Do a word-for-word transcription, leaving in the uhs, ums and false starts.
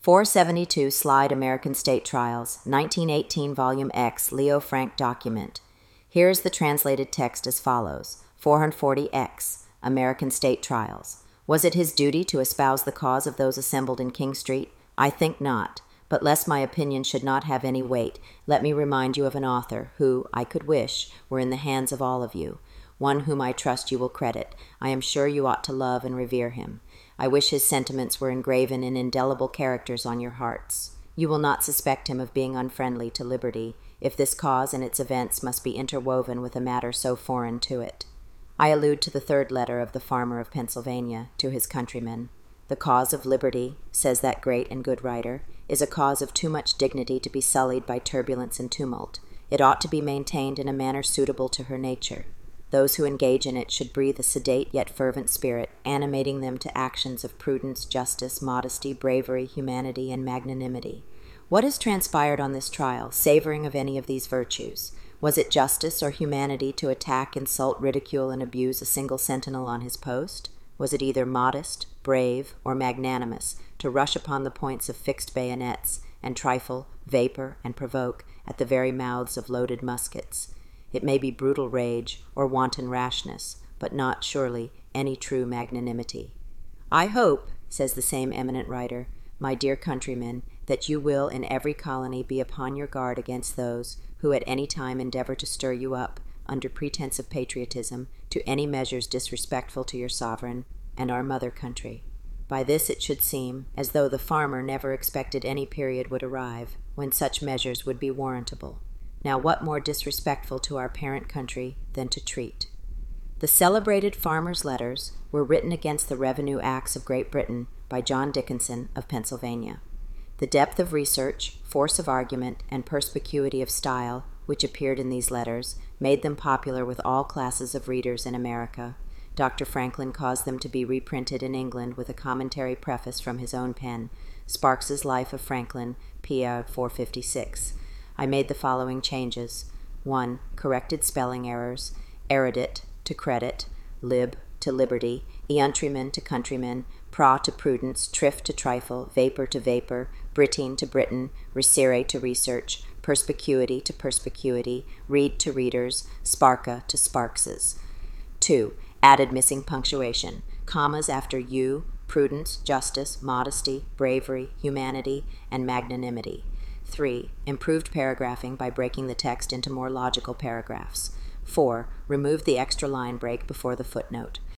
four seventy-two Slide American State Trials, nineteen eighteen Volume X, Leo Frank document. Here is the translated text as follows. four forty X, American State Trials. Was it his duty to espouse the cause of those assembled in King Street? I think not. But lest my opinion should not have any weight, let me remind you of an author who, I could wish, were in the hands of all of you, one whom I trust you will credit. I am sure you ought to love and revere him. I wish his sentiments were engraven in indelible characters on your hearts. You will not suspect him of being unfriendly to liberty, if this cause and its events must be interwoven with a matter so foreign to it. I allude to the third letter of the farmer of Pennsylvania to his countrymen. The cause of liberty, says that great and good writer, is a cause of too much dignity to be sullied by turbulence and tumult. It ought to be maintained in a manner suitable to her nature. Those who engage in it should breathe a sedate yet fervent spirit, animating them to actions of prudence, justice, modesty, bravery, humanity, and magnanimity. What has transpired on this trial, savoring of any of these virtues? Was it justice or humanity to attack, insult, ridicule, and abuse a single sentinel on his post? Was it either modest, brave, or magnanimous to rush upon the points of fixed bayonets, and trifle, vapor, and provoke at the very mouths of loaded muskets? It may be brutal rage or wanton rashness, but not, surely, any true magnanimity. I hope, says the same eminent writer, my dear countrymen, that you will in every colony be upon your guard against those who at any time endeavor to stir you up, under pretense of patriotism, to any measures disrespectful to your sovereign and our mother country. By this it should seem as though the farmer never expected any period would arrive when such measures would be warrantable. Now what more disrespectful to our parent country than to treat? The celebrated Farmer's Letters were written against the revenue acts of Great Britain by John Dickinson of Pennsylvania. The depth of research, force of argument, and perspicuity of style which appeared in these letters made them popular with all classes of readers in America. Doctor Franklin caused them to be reprinted in England with a commentary preface from his own pen, Sparks's Life of Franklin, P R four fifty-six. I made the following changes. one. Corrected spelling errors. Erudite to credit. Lib to liberty. Eountryman to countryman. Pra to prudence. Triff to trifle. Vapor to vapor. Brittine to Britain. Recere to research. Perspicuity to perspicuity. Read to readers. Sparka to Sparkses. two. Added missing punctuation. Commas after you, prudence, justice, modesty, bravery, humanity, and magnanimity. three. Improved paragraphing by breaking the text into more logical paragraphs. four. Removed the extra line break before the footnote.